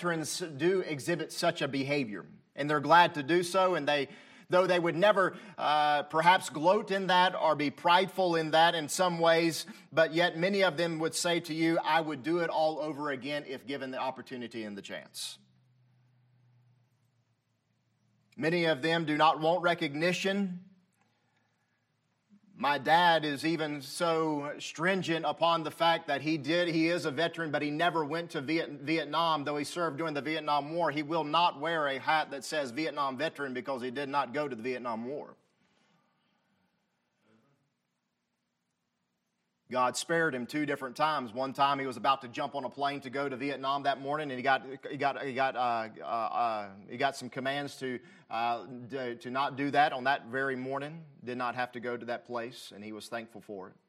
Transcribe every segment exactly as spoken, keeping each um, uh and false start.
veterans do exhibit such a behavior, and they're glad to do so, and they, though they would never uh, perhaps gloat in that or be prideful in that in some ways, but yet many of them would say to you, I would do it all over again if given the opportunity and the chance. Many of them do not want recognition. My dad is even so stringent upon the fact that he did, he is a veteran, but he never went to Viet, Vietnam, though he served during the Vietnam War. He will not wear a hat that says Vietnam veteran because he did not go to the Vietnam War. God spared him two different times. One time he was about to jump on a plane to go to Vietnam that morning, and he got he got he got uh, uh, uh, he got some commands to uh, to not do that on that very morning. Did not have to go to that place, and he was thankful for it.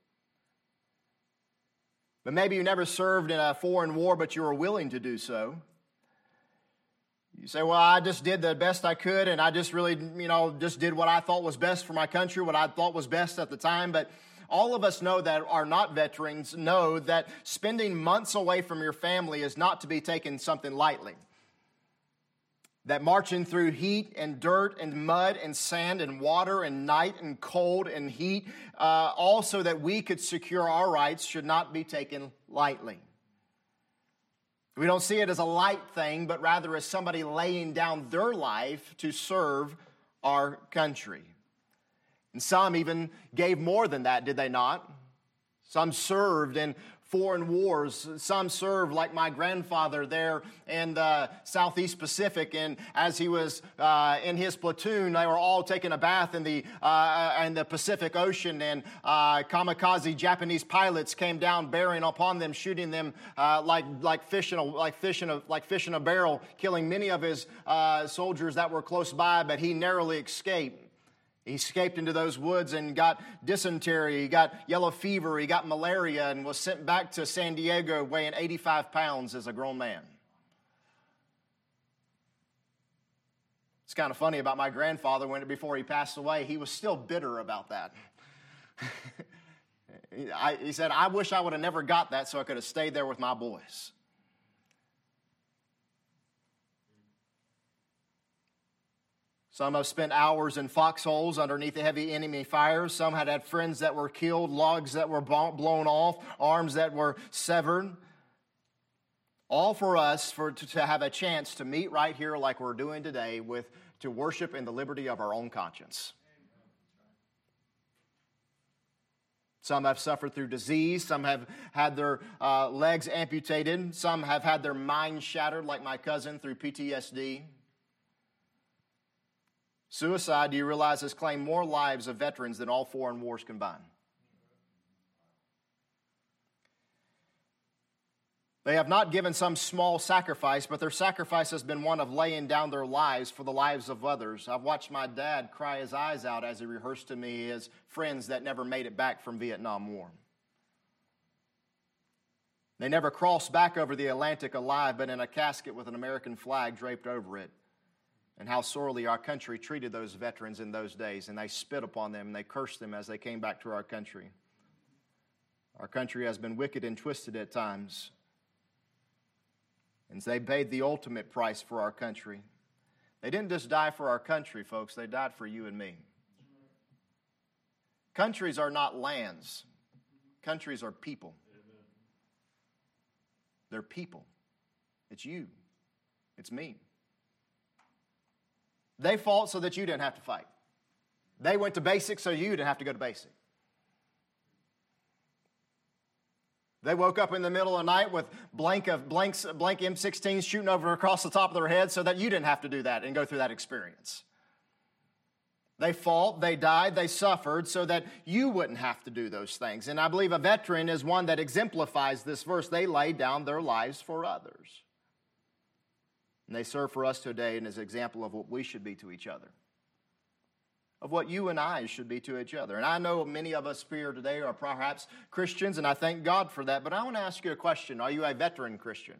But maybe you never served in a foreign war, but you were willing to do so. You say, well, I just did the best I could, and I just really, you know, just did what I thought was best for my country, what I thought was best at the time, but all of us know that are not veterans know that spending months away from your family is not to be taken something lightly. That marching through heat and dirt and mud and sand and water and night and cold and heat, uh, also that we could secure our rights, should not be taken lightly. We don't see it as a light thing, but rather as somebody laying down their life to serve our country. And some even gave more than that, did they not? Some served in foreign wars. Some served, like my grandfather there in the Southeast Pacific. And as he was uh, in his platoon, they were all taking a bath in the uh, in the Pacific Ocean. And uh, kamikaze Japanese pilots came down, bearing upon them, shooting them uh, like like fish in a like fish in a like fish in a barrel, killing many of his uh, soldiers that were close by. But he narrowly escaped. He escaped into those woods and got dysentery, he got yellow fever, he got malaria, and was sent back to San Diego weighing eighty-five pounds as a grown man. It's kind of funny about my grandfather, when before he passed away, he was still bitter about that. I, he said, I wish I would have never got that so I could have stayed there with my boys. Some have spent hours in foxholes underneath the heavy enemy fire. Some had had friends that were killed, logs that were blown off, arms that were severed. All for us for, to, to have a chance to meet right here like we're doing today, with to worship in the liberty of our own conscience. Some have suffered through disease. Some have had their uh, legs amputated. Some have had their minds shattered, like my cousin, through P T S D. Suicide, do you realize, has claimed more lives of veterans than all foreign wars combined? They have not given some small sacrifice, but their sacrifice has been one of laying down their lives for the lives of others. I've watched my dad cry his eyes out as he rehearsed to me his friends that never made it back from Vietnam War. They never crossed back over the Atlantic alive, but in a casket with an American flag draped over it. And how sorely our country treated those veterans in those days. And they spit upon them and they cursed them as they came back to our country. Our country has been wicked and twisted at times. And they paid the ultimate price for our country. They didn't just die for our country, folks. They died for you and me. Countries are not lands. Countries are people. They're people. It's you. It's me. They fought so that you didn't have to fight. They went to basic so you didn't have to go to basic. They woke up in the middle of the night with blank of blanks, blank M sixteens shooting over across the top of their heads so that you didn't have to do that and go through that experience. They fought, they died, they suffered so that you wouldn't have to do those things. And I believe a veteran is one that exemplifies this verse. They laid down their lives for others. And they serve for us today and as an example of what we should be to each other, of what you and I should be to each other. And I know many of us here today are perhaps Christians, and I thank God for that. But I want to ask you a question. Are you a veteran Christian?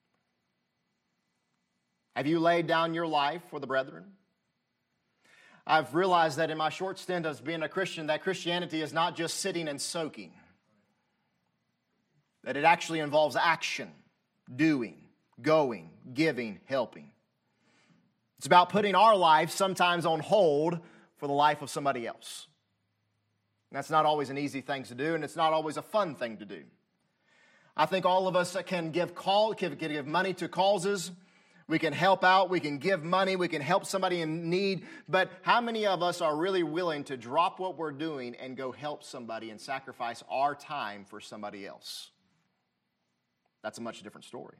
Have you laid down your life for the brethren? I've realized that in my short stint as being a Christian, that Christianity is not just sitting and soaking. That it actually involves action, doing, going, giving, helping. It's about putting our life sometimes on hold for the life of somebody else. And that's not always an easy thing to do, and it's not always a fun thing to do. I think all of us can give call, can give money to causes. We can help out. We can give money. We can help somebody in need. But how many of us are really willing to drop what we're doing and go help somebody and sacrifice our time for somebody else? That's a much different story.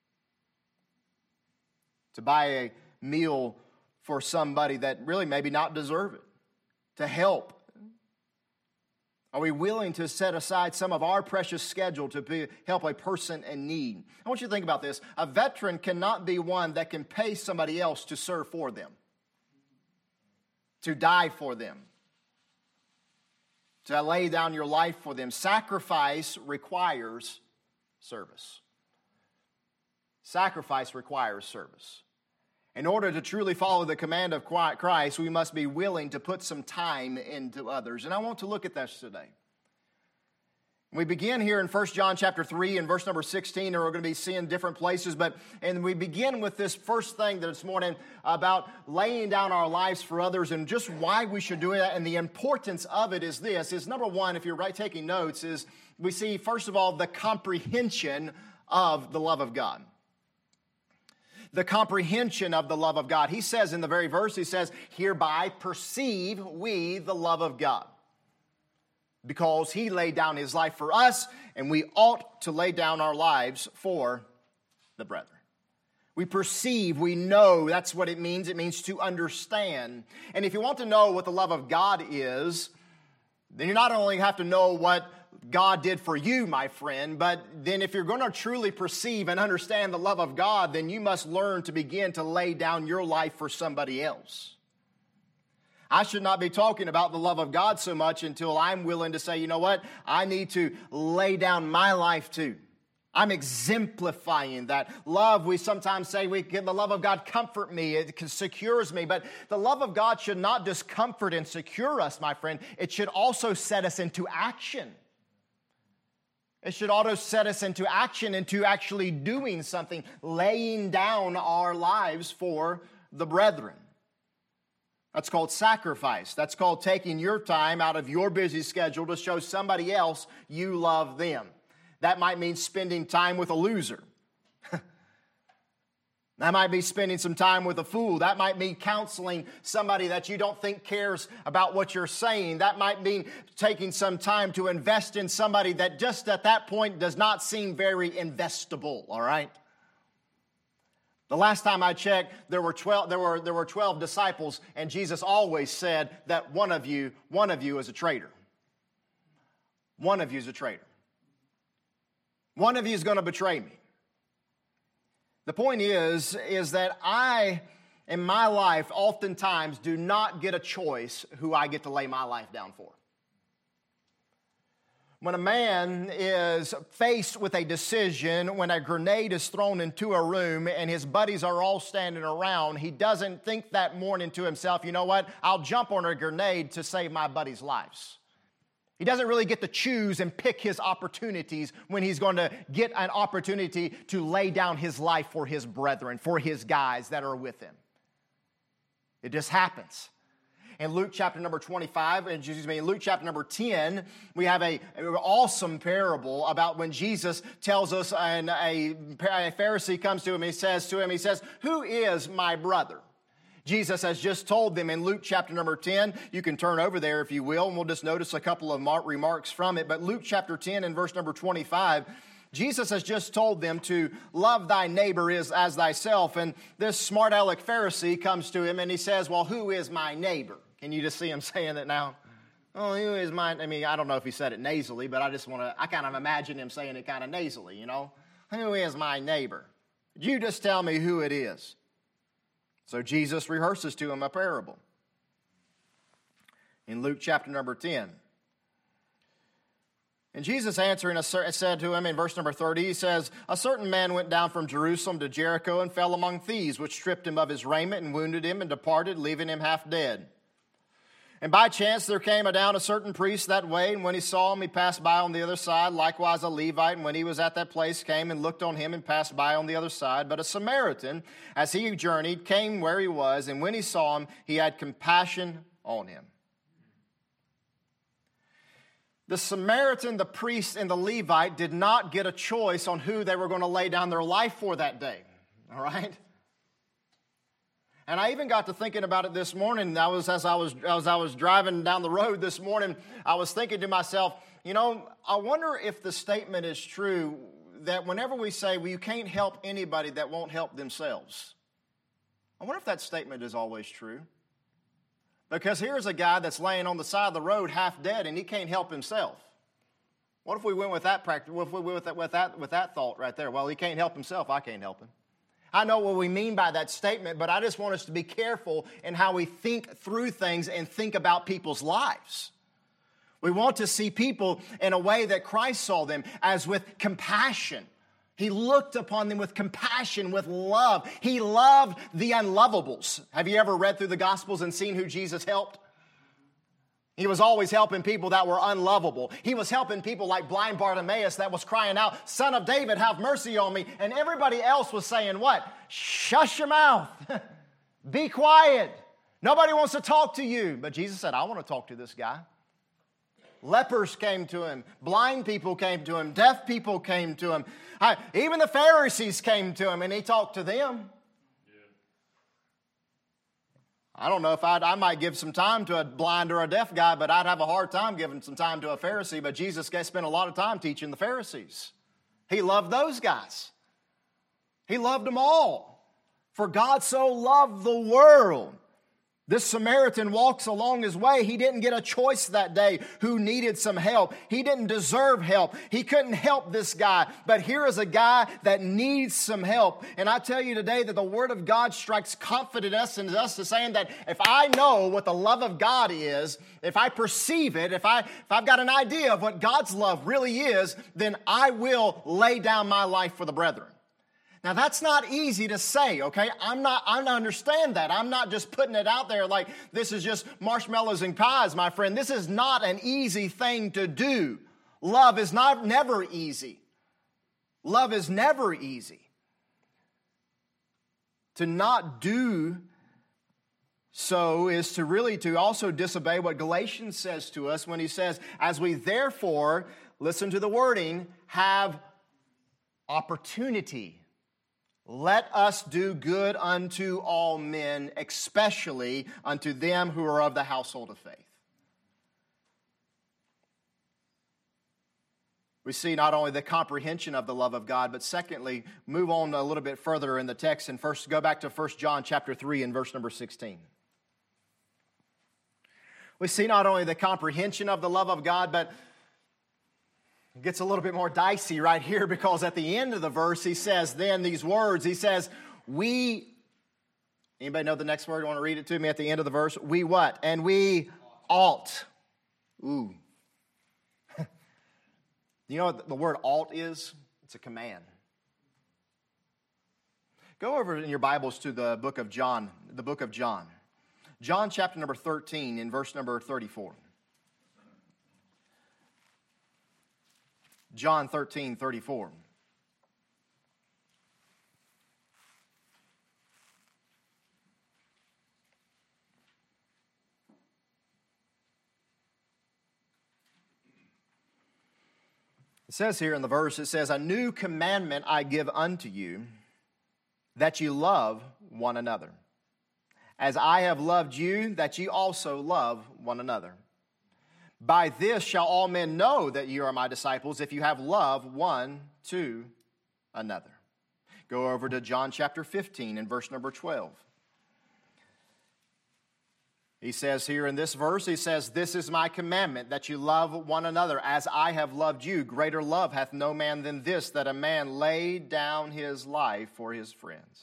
To buy a meal for somebody that really maybe not deserve it. To help. Are we willing to set aside some of our precious schedule to be, help a person in need? I want you to think about this. A veteran cannot be one that can pay somebody else to serve for them, to die for them, to lay down your life for them. Sacrifice requires service. Sacrifice requires service. In order to truly follow the command of Christ, we must be willing to put some time into others. And I want to look at this today. We begin here in First John chapter three and verse number sixteen, and we're going to be seeing different places. But and we begin with this first thing this morning about laying down our lives for others and just why we should do it. And the importance of it is this, is number one, if you're right taking notes, is we see, first of all, the comprehension of the love of God. The comprehension of the love of God. He says in the very verse, he says, hereby perceive we the love of God. Because he laid down his life for us, and we ought to lay down our lives for the brethren. We perceive, we know, that's what it means. It means to understand. And if you want to know what the love of God is, then you not only have to know what God did for you, my friend, but then if you're going to truly perceive and understand the love of God, then you must learn to begin to lay down your life for somebody else. I should not be talking about the love of God so much until I'm willing to say, you know what, I need to lay down my life too. I'm exemplifying that love. We sometimes say we get the love of God comfort me, it secures me, but the love of God should not just comfort and secure us, my friend. It should also set us into action. It should also set us into action, into actually doing something, laying down our lives for the brethren. That's called sacrifice. That's called taking your time out of your busy schedule to show somebody else you love them. That might mean spending time with a loser. That might be spending some time with a fool. That might mean counseling somebody that you don't think cares about what you're saying. That might mean taking some time to invest in somebody that just at that point does not seem very investable, all right? The last time I checked, there were twelve, there were, there were twelve disciples, and Jesus always said that one of you, one of you is a traitor. One of you is a traitor. One of you is going to betray me. The point is, is that I, in my life, oftentimes do not get a choice who I get to lay my life down for. When a man is faced with a decision, when a grenade is thrown into a room and his buddies are all standing around, he doesn't think that morning to himself, you know what, I'll jump on a grenade to save my buddies' lives. He doesn't really get to choose and pick his opportunities when he's going to get an opportunity to lay down his life for his brethren, for his guys that are with him. It just happens. In Luke chapter number twenty-five, excuse me, in Luke chapter number ten, we have a, an awesome parable about when Jesus tells us, and a, a Pharisee comes to him, he says to him, he says, who is my brother? Jesus has just told them in Luke chapter number ten. You can turn over there if you will, and we'll just notice a couple of remarks from it. But Luke chapter ten and verse number twenty-five, Jesus has just told them to love thy neighbor as, as thyself. And this smart aleck Pharisee comes to him and he says, well, who is my neighbor? Can you just see him saying it now? Oh, who is my, I mean, I don't know if he said it nasally, but I just want to, I kind of imagine him saying it kind of nasally, you know? Who is my neighbor? You just tell me who it is. So Jesus rehearses to him a parable in Luke chapter number ten. And Jesus answering said to him in verse number thirty, he says, a certain man went down from Jerusalem to Jericho and fell among thieves, which stripped him of his raiment and wounded him and departed, leaving him half dead. And by chance there came down a certain priest that way, and when he saw him, he passed by on the other side. Likewise a Levite, and when he was at that place, came and looked on him and passed by on the other side. But a Samaritan, as he journeyed, came where he was, and when he saw him, he had compassion on him. The Samaritan, the priest, and the Levite did not get a choice on who they were going to lay down their life for that day. All right? And I even got to thinking about it this morning. I was, as I was, as I was driving down the road this morning, I was thinking to myself, you know, I wonder if the statement is true that whenever we say, well, you can't help anybody that won't help themselves. I wonder if that statement is always true. Because here's a guy that's laying on the side of the road half dead and he can't help himself. What if we went with that practice? What if we went with that, with that, with that thought right there? Well, he can't help himself. I can't help him. I know what we mean by that statement, but I just want us to be careful in how we think through things and think about people's lives. We want to see people in a way that Christ saw them, as with compassion. He looked upon them with compassion, with love. He loved the unlovables. Have you ever read through the Gospels and seen who Jesus helped? He was always helping people that were unlovable. He was helping people like blind Bartimaeus that was crying out, "Son of David, have mercy on me." And everybody else was saying what? Shush your mouth. Be quiet. Nobody wants to talk to you. But Jesus said, I want to talk to this guy. Lepers came to him. Blind people came to him. Deaf people came to him. I, even the Pharisees came to him and he talked to them. I don't know if I'd, I might give some time to a blind or a deaf guy, but I'd have a hard time giving some time to a Pharisee. But Jesus spent a lot of time teaching the Pharisees. He loved those guys. He loved them all. For God so loved the world. This Samaritan walks along his way. He didn't get a choice that day who needed some help. He didn't deserve help. He couldn't help this guy. But here is a guy that needs some help. And I tell you today that the Word of God strikes confidence in us to saying that if I know what the love of God is, if I perceive it, if, I, if I've got an idea of what God's love really is, then I will lay down my life for the brethren. Now, that's not easy to say, okay? I'm not, I understand that. I'm not just putting it out there like this is just marshmallows and pies, my friend. This is not an easy thing to do. Love is not never easy. Love is never easy. To not do so is to really to also disobey what Galatians says to us when he says, as we therefore, listen to the wording, have opportunity. Let us do good unto all men, especially unto them who are of the household of faith. We see not only the comprehension of the love of God, but secondly, move on a little bit further in the text and first go back to First John chapter three and verse number sixteen. We see not only the comprehension of the love of God, but it gets a little bit more dicey right here because at the end of the verse, he says then these words. He says, we, anybody know the next word? Want to read it to me at the end of the verse? We what? And we ought. Ooh. You know what the word ought is? It's a command. Go over in your Bibles to the book of John, the book of John. John chapter number thirteen in verse number thirty-four. John thirteen, thirty-four. It says here in the verse, it says, a new commandment I give unto you, that you love one another. As I have loved you, that you also love one another. By this shall all men know that you are my disciples, if you have love one to another. Go over to John chapter fifteen and verse number twelve. He says here in this verse, he says, this is my commandment, that you love one another as I have loved you. Greater love hath no man than this, that a man lay down his life for his friends.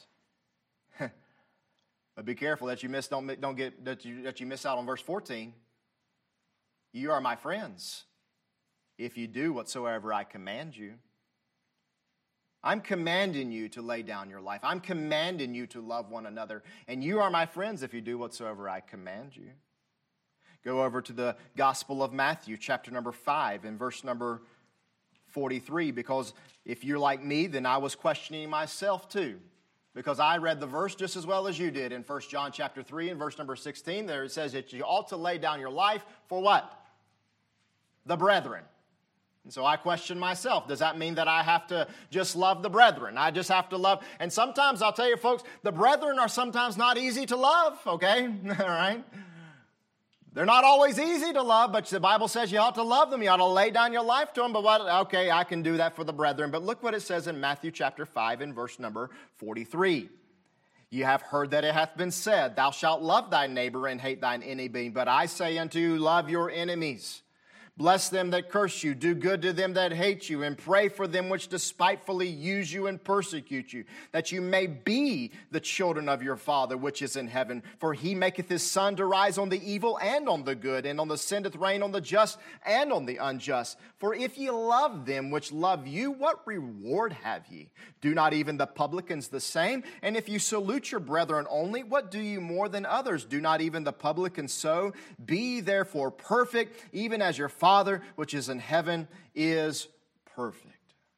But be careful that you miss don't, don't get that you that you miss out on verse fourteen. You are my friends if you do whatsoever I command you. I'm commanding you to lay down your life. I'm commanding you to love one another. And you are my friends if you do whatsoever I command you. Go over to the Gospel of Matthew, chapter number five, and verse number forty-three, because if you're like me, then I was questioning myself too. Because I read the verse just as well as you did in First John chapter three and verse number sixteen. There it says that you ought to lay down your life for what? The brethren. And so I question myself. Does that mean that I have to just love the brethren? I just have to love. And sometimes I'll tell you folks, the brethren are sometimes not easy to love, okay? All right? They're not always easy to love, but the Bible says you ought to love them. You ought to lay down your life to them. But what? Okay, I can do that for the brethren. But look what it says in Matthew chapter five and verse number forty-three. You have heard that it hath been said, thou shalt love thy neighbor and hate thine enemy. But I say unto you, love your enemies. Bless them that curse you, do good to them that hate you, and pray for them which despitefully use you and persecute you, that you may be the children of your Father which is in heaven. For he maketh his sun to rise on the evil and on the good, and on the sendeth rain on the just and on the unjust. For if ye love them which love you, what reward have ye? Do not even the publicans the same? And if you salute your brethren only, what do you more than others? Do not even the publicans so? Be therefore perfect, even as your Father which is in heaven is perfect.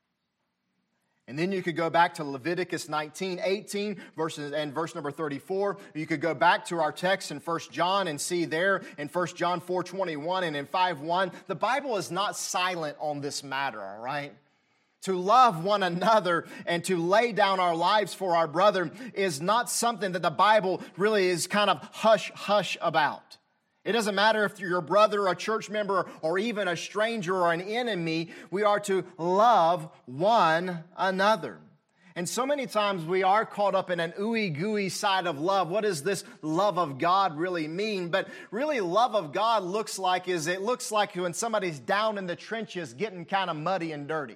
And then you could go back to Leviticus nineteen, eighteen, verses, and verse number thirty-four. You could go back to our text in First John and see there in First John four twenty-one and in five one. The Bible is not silent on this matter, all right? To love one another and to lay down our lives for our brother is not something that the Bible really is kind of hush-hush about. It doesn't matter if you're your brother, a church member, or even a stranger or an enemy. We are to love one another. And so many times we are caught up in an ooey-gooey side of love. What does this love of God really mean? But really, love of God looks like is it looks like when somebody's down in the trenches getting kind of muddy and dirty.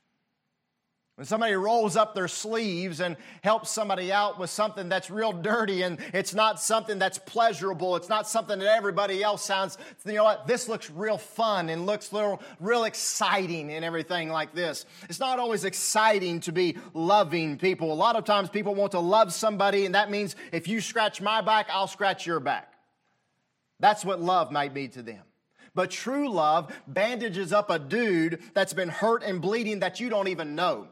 When somebody rolls up their sleeves and helps somebody out with something that's real dirty and it's not something that's pleasurable, it's not something that everybody else sounds, you know what, this looks real fun and looks real, real exciting and everything like this. It's not always exciting to be loving people. A lot of times people want to love somebody, and that means if you scratch my back, I'll scratch your back. That's what love might be to them. But true love bandages up a dude that's been hurt and bleeding that you don't even know.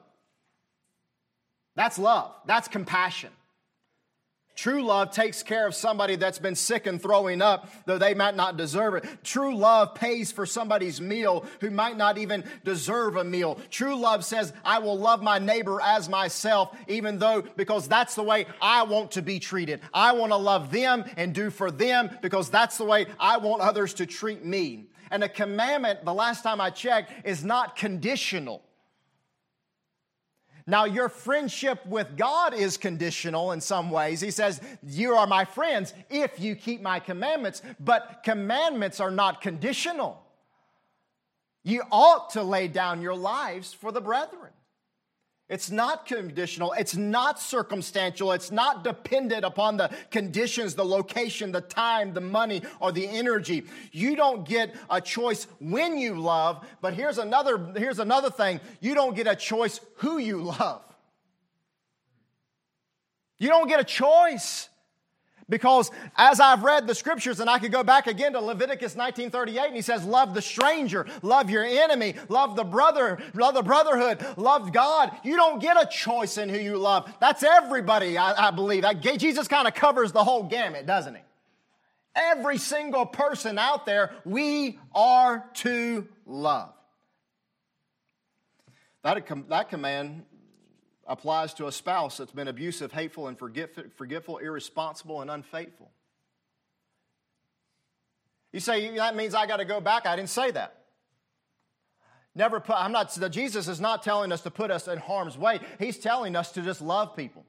That's love. That's compassion. True love takes care of somebody that's been sick and throwing up, though they might not deserve it. True love pays for somebody's meal who might not even deserve a meal. True love says, I will love my neighbor as myself, even though, because that's the way I want to be treated. I want to love them and do for them because that's the way I want others to treat me. And a commandment, the last time I checked, is not conditional. Now, your friendship with God is conditional in some ways. He says, you are my friends if you keep my commandments. But commandments are not conditional. You ought to lay down your lives for the brethren. It's not conditional. It's not circumstantial. It's not dependent upon the conditions, the location, the time, the money, or the energy. You don't get a choice when you love, but here's another, here's another thing. You don't get a choice who you love. You don't get a choice. Because as I've read the scriptures, and I could go back again to Leviticus nineteen thirty-eight, and he says, love the stranger, love your enemy, love the brother, love the brotherhood, love God. You don't get a choice in who you love. That's everybody, I, I believe. Jesus kind of covers the whole gamut, doesn't he? Every single person out there, we are to love. That, that command applies to a spouse that's been abusive, hateful, and forgetful, irresponsible, and unfaithful. You say, that means I got to go back. I didn't say that. Never put, I'm not, Jesus is not telling us to put us in harm's way. He's telling us to just love people.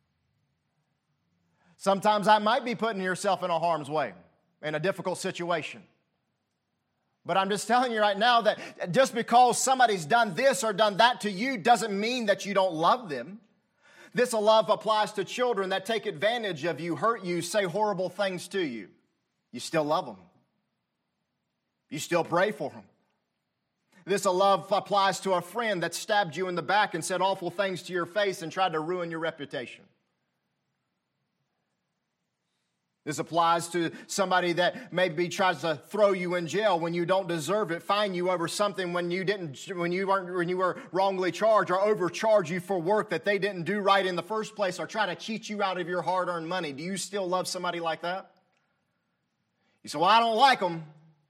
Sometimes I might be putting yourself in a harm's way, in a difficult situation. But I'm just telling you right now that just because somebody's done this or done that to you doesn't mean that you don't love them. This love applies to children that take advantage of you, hurt you, say horrible things to you. You still love them. You still pray for them. This love applies to a friend that stabbed you in the back and said awful things to your face and tried to ruin your reputation. This applies to somebody that maybe tries to throw you in jail when you don't deserve it, fine you over something when you didn't, when you weren't, when you were wrongly charged, or overcharge you for work that they didn't do right in the first place, or try to cheat you out of your hard-earned money. Do you still love somebody like that? You say, well, I don't like them.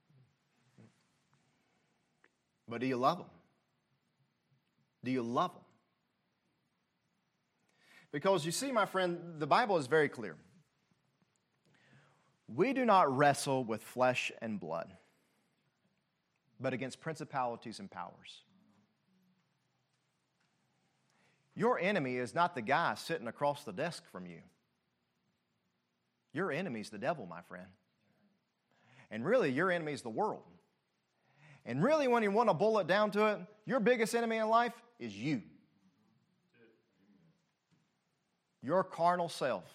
But do you love them? Do you love them? Because you see, my friend, the Bible is very clear. We do not wrestle with flesh and blood, but against principalities and powers. Your enemy is not the guy sitting across the desk from you. Your enemy is the devil, my friend. And really, your enemy is the world. And really, when you want to boil it down to it, your biggest enemy in life is you. Your carnal self.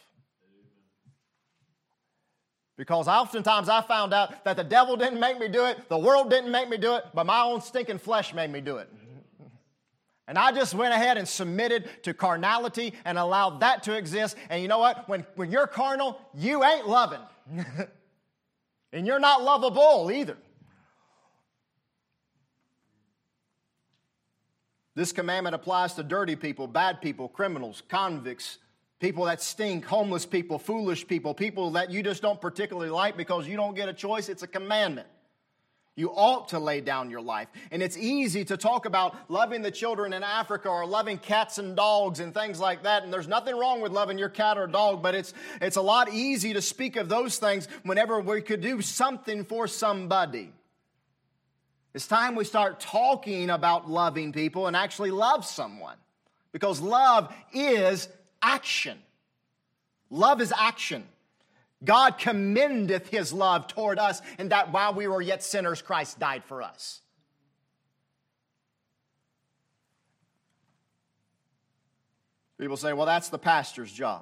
Because oftentimes I found out that the devil didn't make me do it, the world didn't make me do it, but my own stinking flesh made me do it. And I just went ahead and submitted to carnality and allowed that to exist. And you know what? When, when you're carnal, you ain't loving. And you're not lovable either. This commandment applies to dirty people, bad people, criminals, convicts, people that stink, homeless people, foolish people, people that you just don't particularly like because you don't get a choice. It's a commandment. You ought to lay down your life. And it's easy to talk about loving the children in Africa or loving cats and dogs and things like that. And there's nothing wrong with loving your cat or dog, but it's, it's a lot easy to speak of those things whenever we could do something for somebody. It's time we start talking about loving people and actually love someone. Because love is action. Love is action. God commendeth His love toward us, and that while we were yet sinners, Christ died for us. People say, well, that's the pastor's job.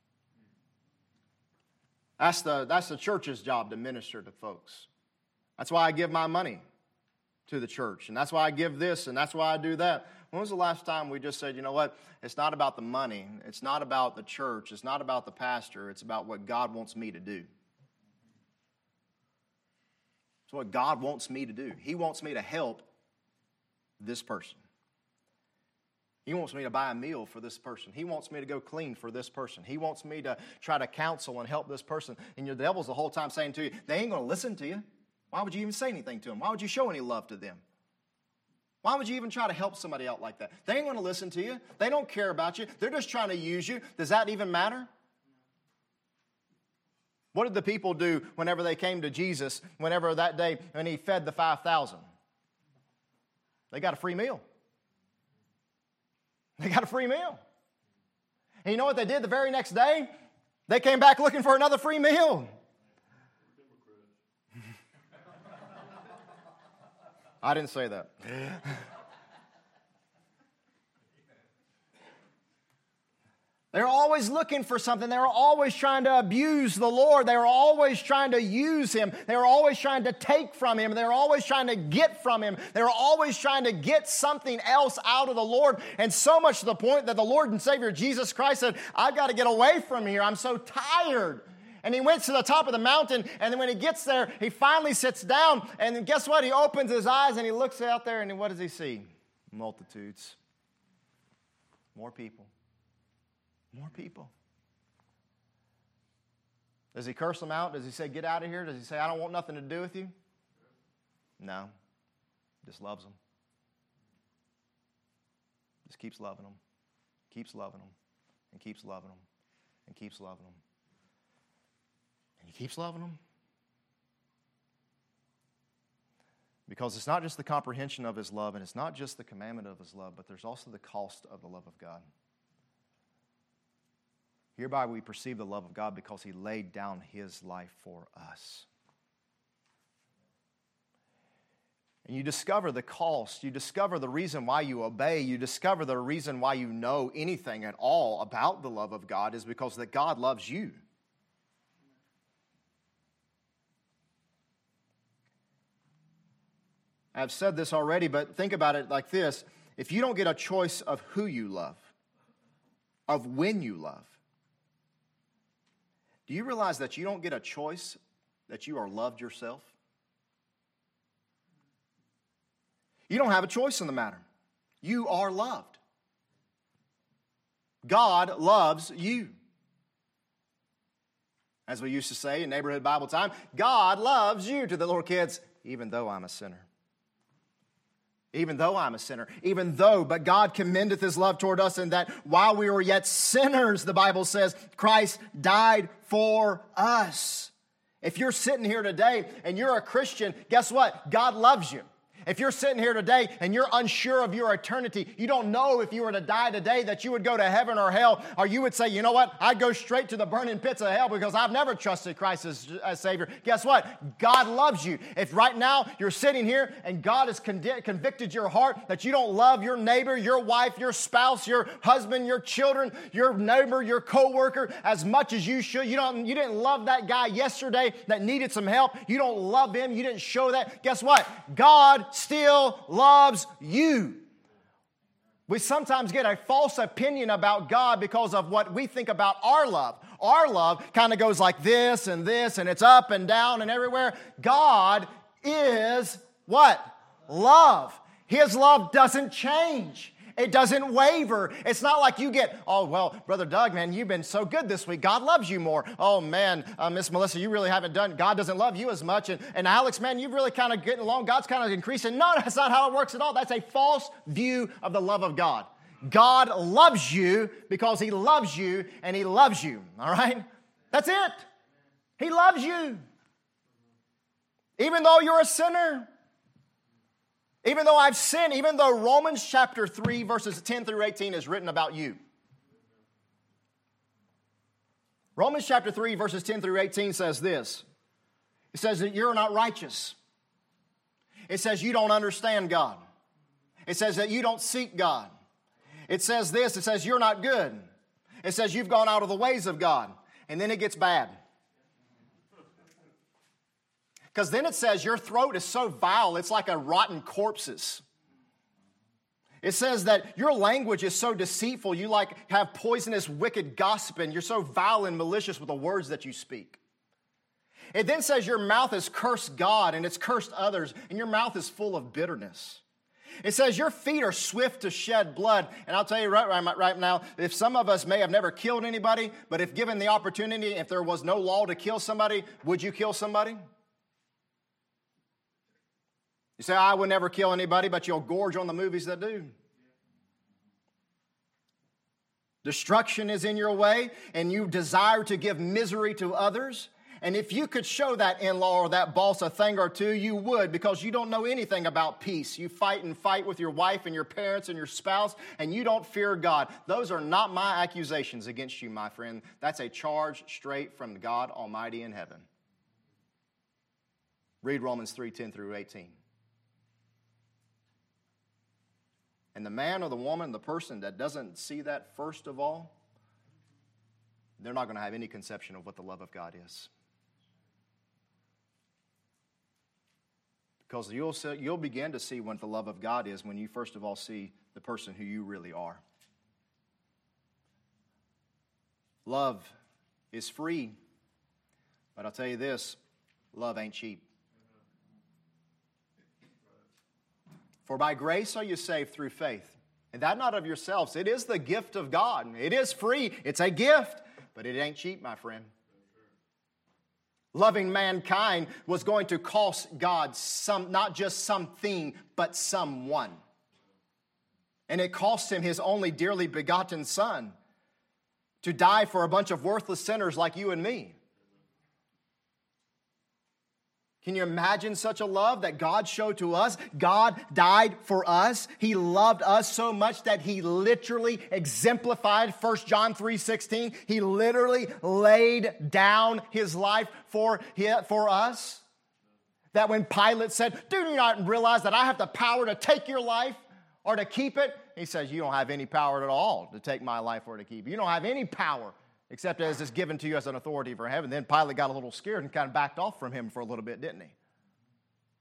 That's the, that's the church's job to minister to folks. That's why I give my money to the church, and that's why I give this, and that's why I do that. When was the last time we just said, you know what, it's not about the money, it's not about the church, it's not about the pastor, it's about what God wants me to do. It's what God wants me to do. He wants me to help this person. He wants me to buy a meal for this person. He wants me to go clean for this person. He wants me to try to counsel and help this person. And your devil's the whole time saying to you, they ain't going to listen to you. Why would you even say anything to them? Why would you show any love to them? Why would you even try to help somebody out like that? They ain't going to listen to you. They don't care about you. They're just trying to use you. Does that even matter? What did the people do whenever they came to Jesus, whenever that day when He fed the five thousand? They got a free meal. They got a free meal. And you know what they did the very next day? They came back looking for another free meal. I didn't say that. They're always looking for something. They were always trying to abuse the Lord. They were always trying to use Him. They were always trying to take from Him. They were always trying to get from Him. They were always trying to get something else out of the Lord. And so much to the point that the Lord and Savior Jesus Christ said, I've got to get away from here. I'm so tired. And He went to the top of the mountain, and then when He gets there, He finally sits down, and then guess what? He opens His eyes, and He looks out there, and what does He see? Multitudes. More people. More people. Does He curse them out? Does He say, get out of here? Does He say, I don't want nothing to do with you? No. Just loves them. Just keeps loving them. Keeps loving them. And keeps loving them. And keeps loving them. And He keeps loving them. Because it's not just the comprehension of His love, and it's not just the commandment of His love, but there's also the cost of the love of God. Hereby we perceive the love of God because He laid down His life for us. And you discover the cost. You discover the reason why you obey. You discover the reason why you know anything at all about the love of God is because that God loves you. I've said this already, but think about it like this. If you don't get a choice of who you love, of when you love, Do you realize that you don't get a choice, that you are loved yourself? You don't have a choice in the matter. You are loved. God loves you. As we used to say in neighborhood Bible time, God loves you, to the little kids, even though I'm a sinner. Even though I'm a sinner. Even though, but God commendeth His love toward us in that while we were yet sinners, the Bible says, Christ died for us. If you're sitting here today and you're a Christian, guess what? God loves you. If you're sitting here today and you're unsure of your eternity, you don't know if you were to die today that you would go to heaven or hell, or you would say, you know what, I'd go straight to the burning pits of hell because I've never trusted Christ as, as Savior. Guess what? God loves you. If right now you're sitting here and God has conv- convicted your heart that you don't love your neighbor, your wife, your spouse, your husband, your children, your neighbor, your coworker as much as you should, you don't, you didn't love that guy yesterday that needed some help, you don't love him, you didn't show that, guess what? God still loves you. We sometimes get a false opinion about God because of what we think about our love. Our love kind of goes like this and this, and it's up and down and everywhere. God is what? Love. His love doesn't change. It doesn't waver. It's not like you get, oh, well, Brother Doug, man, you've been so good this week. God loves you more. Oh, man, uh, Miss Melissa, you really haven't done, God doesn't love you as much. And, and Alex, man, you've really kind of getting along. God's kind of increasing. No, that's not how it works at all. That's a false view of the love of God. God loves you because He loves you and He loves you. All right? That's it. He loves you. Even though you're a sinner. Even though I've sinned, even though Romans chapter three, verses ten through eighteen is written about you. Romans chapter three, verses ten through eighteen says this. It says that you're not righteous. It says you don't understand God. It says that you don't seek God. It says this, it says you're not good. It says you've gone out of the ways of God. And then it gets bad. Because then it says your throat is so vile, it's like a rotten corpse's. It says that your language is so deceitful, you like have poisonous, wicked gossip, and you're so vile and malicious with the words that you speak. It then says your mouth has cursed God and it's cursed others, and your mouth is full of bitterness. It says your feet are swift to shed blood. And I'll tell you right, right, right now, if some of us may have never killed anybody, but if given the opportunity, if there was no law to kill somebody, would you kill somebody? You say, I would never kill anybody, but you'll gorge on the movies that do. Destruction is in your way, and you desire to give misery to others. And if you could show that in-law or that boss a thing or two, you would, because you don't know anything about peace. You fight and fight with your wife and your parents and your spouse, and you don't fear God. Those are not my accusations against you, my friend. That's a charge straight from God Almighty in heaven. Read Romans three, ten through eighteen. And the man or the woman, the person that doesn't see that first of all, they're not going to have any conception of what the love of God is. Because you'll, see, you'll begin to see what the love of God is when you first of all see the person who you really are. Love is free, but I'll tell you this, love ain't cheap. For by grace are you saved through faith, and that not of yourselves. It is the gift of God. It is free. It's a gift, but it ain't cheap, my friend. Loving mankind was going to cost God some, not just something, but someone. And it cost Him His only dearly begotten Son to die for a bunch of worthless sinners like you and me. Can you imagine such a love that God showed to us? God died for us. He loved us so much that He literally exemplified First John three sixteen. He literally laid down His life for, for us. That when Pilate said, do you not realize that I have the power to take your life or to keep it? He says, you don't have any power at all to take my life or to keep it. You don't have any power except as it's given to you as an authority for heaven. Then Pilate got a little scared and kind of backed off from Him for a little bit, didn't he?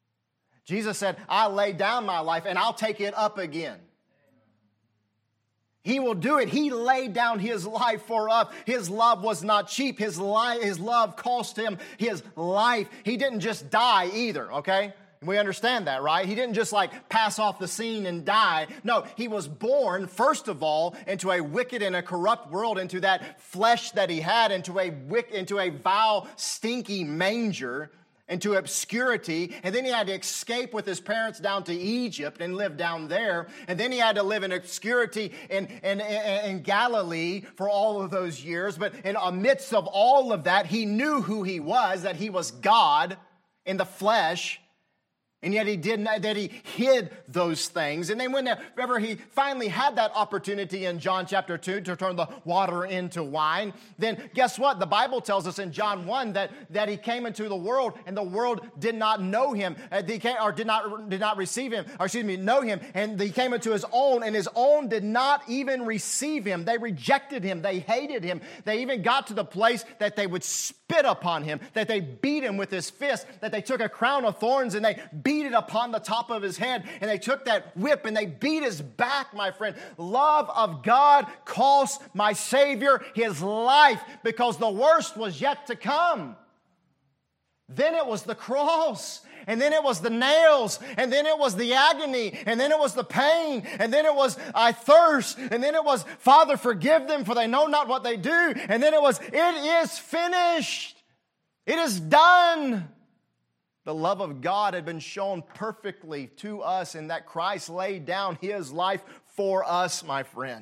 Jesus said, I lay down my life and I'll take it up again. He will do it. He laid down His life for us. His love was not cheap. His, life, his love cost Him His life. He didn't just die either, okay? We understand that, right? He didn't just like pass off the scene and die. No, He was born, first of all, into a wicked and a corrupt world, into that flesh that He had, into a wick, into a vile, stinky manger, into obscurity, and then He had to escape with His parents down to Egypt and live down there, and then He had to live in obscurity in, in, in Galilee for all of those years. But in the midst of all of that, He knew who He was, that He was God in the flesh, and yet He did not, that He hid those things. And then whenever He finally had that opportunity in John chapter two to turn the water into wine, then guess what? The Bible tells us in John one that, that He came into the world and the world did not know Him, uh, they came, or did not, did not receive Him, or excuse me, know Him. And He came into His own, and His own did not even receive Him. They rejected Him. They hated Him. They even got to the place that they would spit upon Him, that they beat Him with His fist, that they took a crown of thorns and they beat it upon the top of His head, and they took that whip and they beat His back, my friend. Love of God cost my Savior His life because the worst was yet to come. Then it was the cross, and then it was the nails, and then it was the agony, and then it was the pain, and then it was I thirst, and then it was Father forgive them for they know not what they do, and then it was it is finished. It is done. The love of God had been shown perfectly to us in that Christ laid down His life for us, my friend.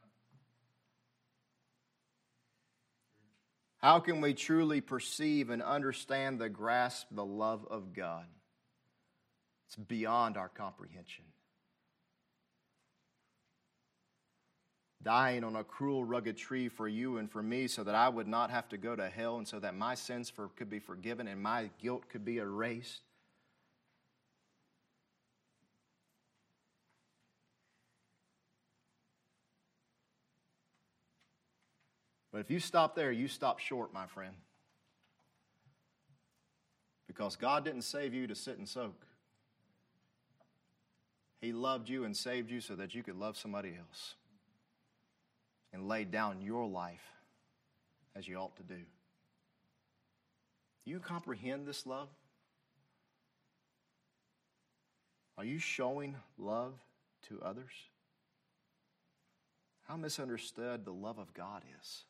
How can we truly perceive and understand the grasp, the love of God? It's beyond our comprehension. Dying on a cruel, rugged tree for you and for me so that I would not have to go to hell and so that my sins for, could be forgiven and my guilt could be erased. But if you stop there, you stop short, my friend. Because God didn't save you to sit and soak. He loved you and saved you so that you could love somebody else and lay down your life as you ought to do. Do you comprehend this love? Are you showing love to others? How misunderstood the love of God is.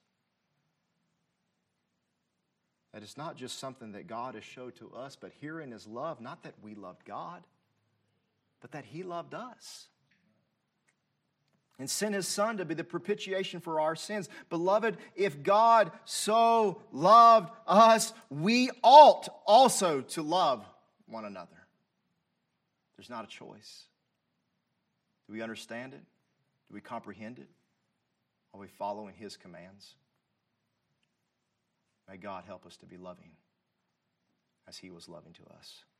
That it's not just something that God has showed to us, but herein is love, not that we loved God, but that He loved us and sent His Son to be the propitiation for our sins. Beloved, if God so loved us, we ought also to love one another. There's not a choice. Do we understand it? Do we comprehend it? Are we following His commands? May God help us to be loving as He was loving to us.